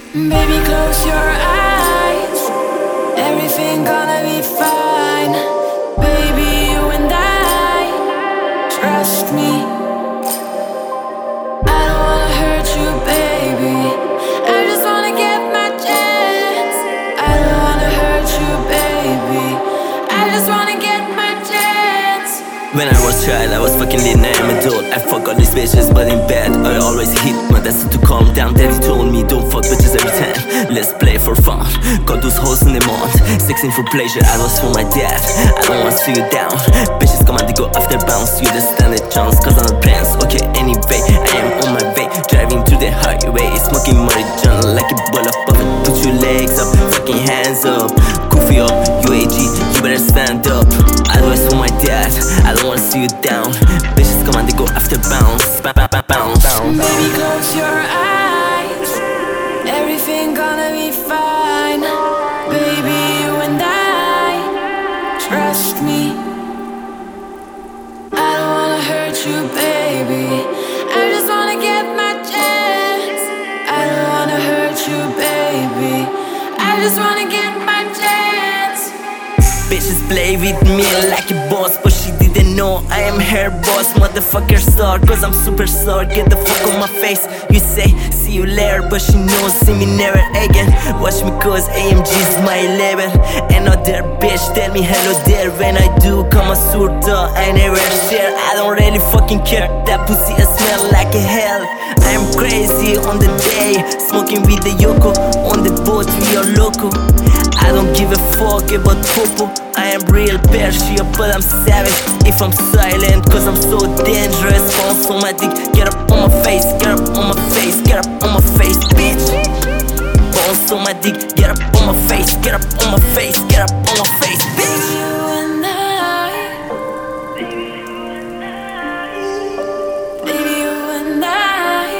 Baby, close your eyes. Everything gonna be fine. Baby, you and I, trust me. I don't wanna hurt you, baby. I just wanna get my chance. I don't wanna hurt you, baby. I just wanna get my chance. When I was child, I was fucking lit, now I'm adult. I fuck all these bitches, but in bed I always hit my dad to calm down. Daddy told me don't fuck bitches every time. Let's play for fun. Got those hoes in the month. Sexing for pleasure, I was for my dad. I don't want to see you down. Bitches come and they go after bounce. You just stand a chance, cause I'm a prince. Okay, anyway, I am on my way. Driving to the highway, smoking marijuana like a ball of puppet. Put your legs up, fucking hands up. Goofy up, UAG, you better stand up. Advice for my dad, I don't wanna see you down. Bitches come and they go after bounce. Bounce. Baby, close your eyes. Everything gonna be fine. Baby, you and I, trust me. I don't wanna hurt you, baby. I just wanna get my chance. I don't wanna hurt you, baby. I just wanna get my chance. Bitches play with me like a boss, but she didn't know I am her boss. Motherfucker star, cause I'm super star. Get the fuck on my face. You say, see you later, but she knows, see me never again. Watch me cause AMG's my label. Another bitch tell me hello there. When I do come a surta, I never share. I don't really fucking care. That pussy I smell like a hell. I am crazy on the day, smoking with the Yoko. On the boat we are loco. I don't give a fuck about popo. I am real Persia, but I'm savage if I'm silent, cause I'm so dangerous. Bounce on my dick, get up on my face, get up on my face, get up on my face, bitch. Bounce on my dick, get up on my face, get up on my face, get up on my face, bitch. You and I, baby, you and I,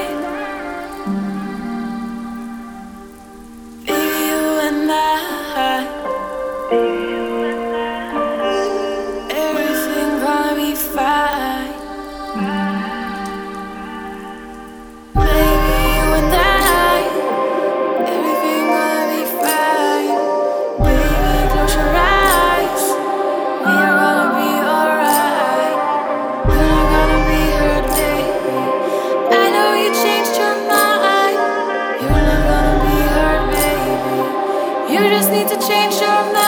baby, you and I. Everything gonna be fine. Baby, you and I, everything gonna be fine. Baby, close your eyes. We're gonna be alright. You're not gonna be hurt, baby. I know you changed your mind. You're not gonna be hurt, baby. You just need to change your mind.